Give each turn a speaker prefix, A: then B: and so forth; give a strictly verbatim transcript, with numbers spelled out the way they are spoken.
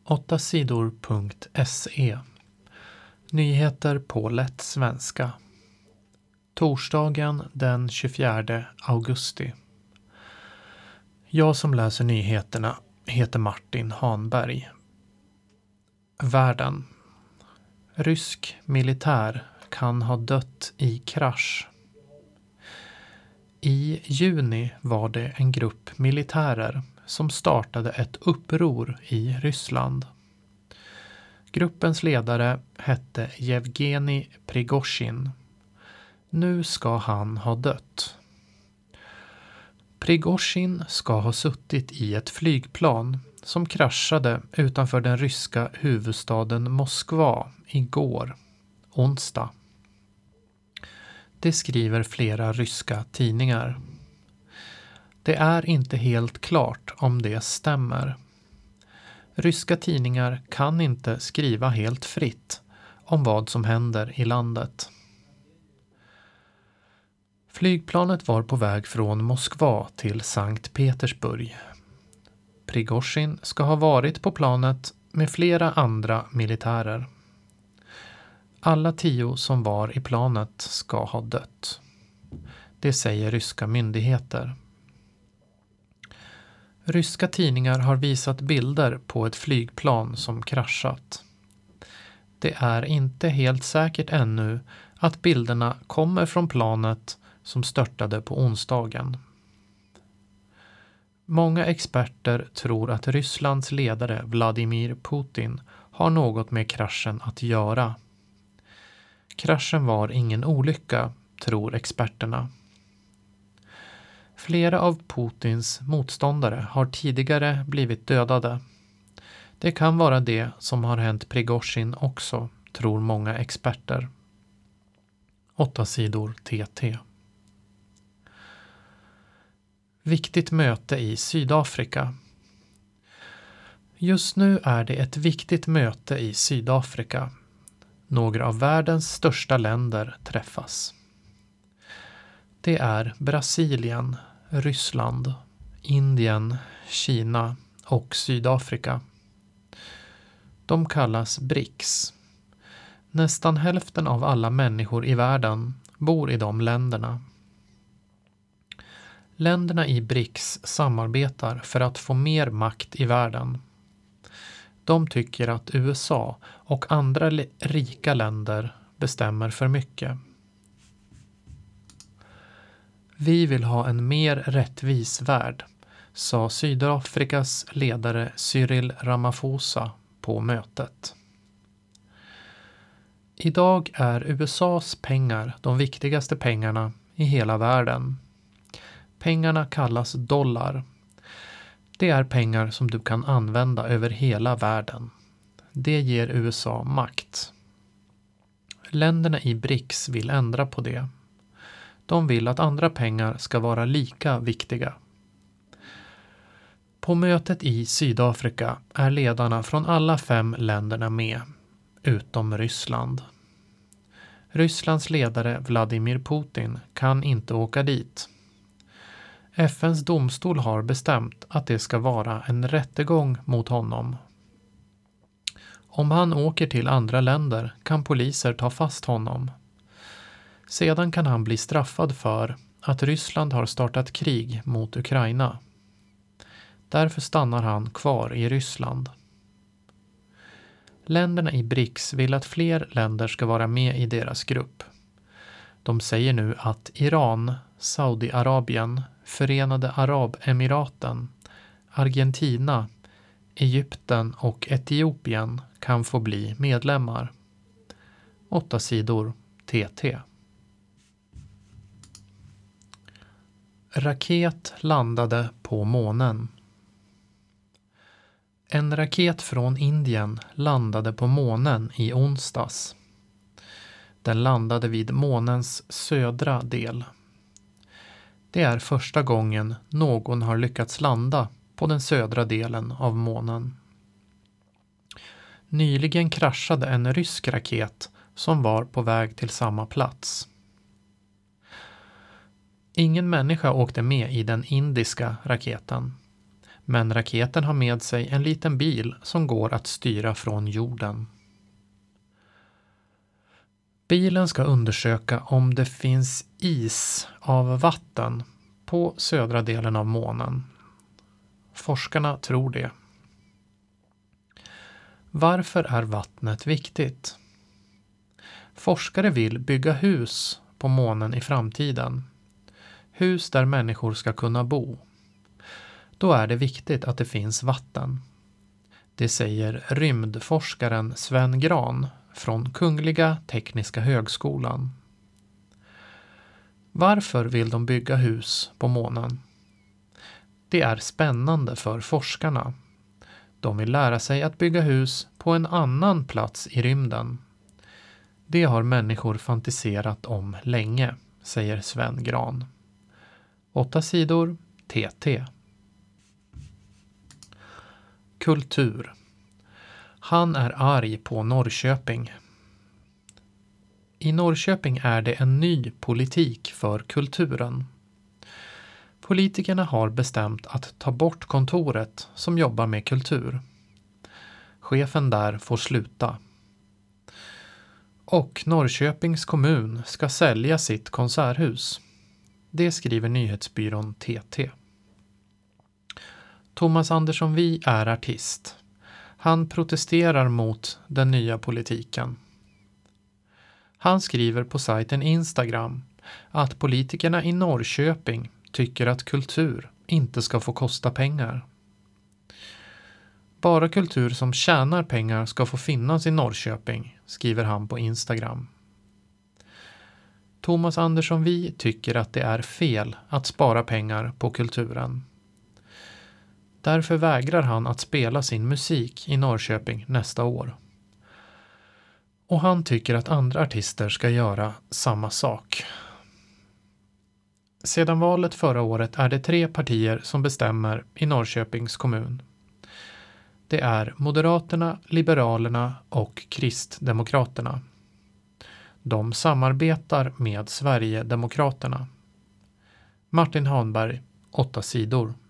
A: åtta sidor punkt se. Nyheter på lätt svenska. Torsdagen den tjugofjärde augusti. Jag som läser nyheterna heter Martin Hanberg. Världen. Rysk militär kan ha dött i krasch. I juni var det en grupp militärer som startade ett uppror i Ryssland. Gruppens ledare hette Yevgeni Prigozhin. Nu ska han ha dött. Prigozhin ska ha suttit i ett flygplan som kraschade utanför den ryska huvudstaden Moskva igår, onsdag. Det skriver flera ryska tidningar. Det är inte helt klart om det stämmer. Ryska tidningar kan inte skriva helt fritt om vad som händer i landet. Flygplanet var på väg från Moskva till Sankt Petersburg. Prigozhin ska ha varit på planet med flera andra militärer. Alla tio som var i planet ska ha dött. Det säger ryska myndigheter. Ryska tidningar har visat bilder på ett flygplan som kraschat. Det är inte helt säkert ännu att bilderna kommer från planet som störtade på onsdagen. Många experter tror att Rysslands ledare Vladimir Putin har något med kraschen att göra. Kraschen var ingen olycka, tror experterna. Flera av Putins motståndare har tidigare blivit dödade. Det kan vara det som har hänt Prigozhin också, tror många experter. Åtta sidor T T. Viktigt möte i Sydafrika. Just nu är det ett viktigt möte i Sydafrika. Några av världens största länder träffas. Det är Brasilien, Ryssland, Indien, Kina och Sydafrika. De kallas B R I C S. Nästan hälften av alla människor i världen bor i de länderna. Länderna i B R I C S samarbetar för att få mer makt i världen. De tycker att U S A och andra rika länder bestämmer för mycket. Vi vill ha en mer rättvis värld, sa Sydafrikas ledare Cyril Ramaphosa på mötet. Idag är U S A:s pengar de viktigaste pengarna i hela världen. Pengarna kallas dollar. Det är pengar som du kan använda över hela världen. Det ger U S A makt. Länderna i B R I C S vill ändra på det. De vill att andra pengar ska vara lika viktiga. På mötet i Sydafrika är ledarna från alla fem länderna med, utom Ryssland. Rysslands ledare Vladimir Putin kan inte åka dit. F N:s domstol har bestämt att det ska vara en rättegång mot honom. Om han åker till andra länder kan poliser ta fast honom. Sedan kan han bli straffad för att Ryssland har startat krig mot Ukraina. Därför stannar han kvar i Ryssland. Länderna i B R I C S vill att fler länder ska vara med i deras grupp. De säger nu att Iran, Saudiarabien, Förenade Arabemiraten, Argentina, Egypten och Etiopien kan få bli medlemmar. Åtta sidor T T. Raket landade på månen. En raket från Indien landade på månen i onsdags. Den landade vid månens södra del. Det är första gången någon har lyckats landa på den södra delen av månen. Nyligen kraschade en rysk raket som var på väg till samma plats. Ingen människa åkte med i den indiska raketen. Men raketen har med sig en liten bil som går att styra från jorden. Bilen ska undersöka om det finns is av vatten på södra delen av månen. Forskarna tror det. Varför är vattnet viktigt? Forskare vill bygga hus på månen i framtiden. Hus där människor ska kunna bo. Då är det viktigt att det finns vatten. Det säger rymdforskaren Sven Gran från Kungliga Tekniska högskolan. Varför vill de bygga hus på månen? Det är spännande för forskarna. De vill lära sig att bygga hus på en annan plats i rymden. Det har människor fantiserat om länge, säger Sven Gran. Åtta sidor, T T. Kultur. Han är arg på Norrköping. I Norrköping är det en ny politik för kulturen. Politikerna har bestämt att ta bort kontoret som jobbar med kultur. Chefen där får sluta. Och Norrköpings kommun ska sälja sitt konserthus. Det skriver nyhetsbyrån T T. Thomas Andersson Vi är artist. Han protesterar mot den nya politiken. Han skriver på sajten Instagram att politikerna i Norrköping tycker att kultur inte ska få kosta pengar. Bara kultur som tjänar pengar ska få finnas i Norrköping, skriver han på Instagram. Thomas Andersson Vi tycker att det är fel att spara pengar på kulturen. Därför vägrar han att spela sin musik i Norrköping nästa år. Och han tycker att andra artister ska göra samma sak. Sedan valet förra året är det tre partier som bestämmer i Norrköpings kommun. Det är Moderaterna, Liberalerna och Kristdemokraterna. De samarbetar med Sverigedemokraterna. Martin Hanberg, åtta sidor.